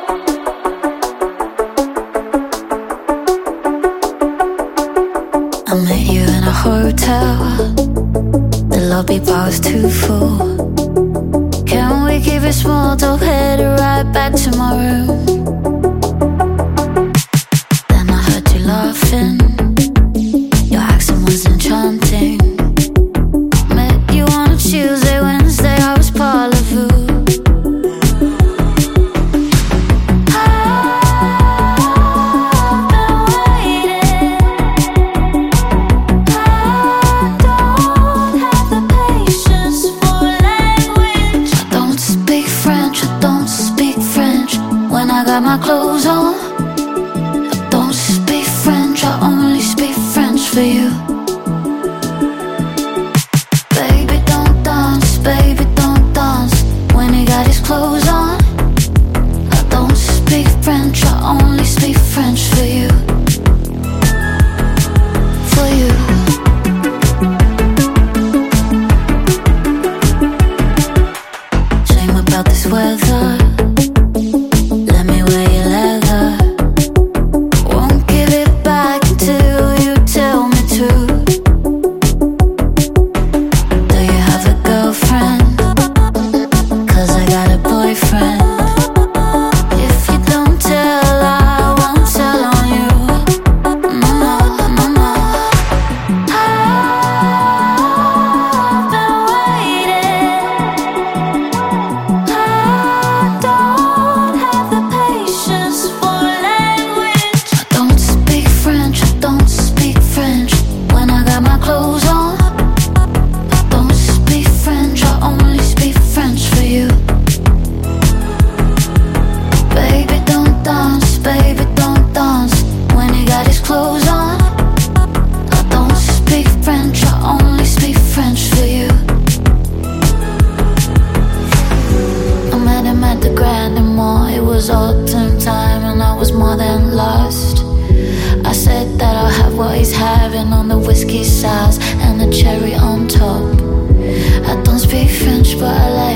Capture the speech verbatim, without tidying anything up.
I met you in a hotel. The lobby bar was too full. Can we keep it small? Don't head right back to my room. Then I heard you laughing. Your accent was enchanting. Met you on a Tuesday, Wednesday, I was parlez-vous. Got my clothes on. I don't speak French, I only speak French for you. Baby, don't dance, baby, don't dance when he got his clothes on. I don't speak French, I only speak French for you. For you. Shame about this weather. Autumn time and I was more than lost. I said that I'll have what he's having on the whiskey sauce and the cherry on top. I don't speak French but I like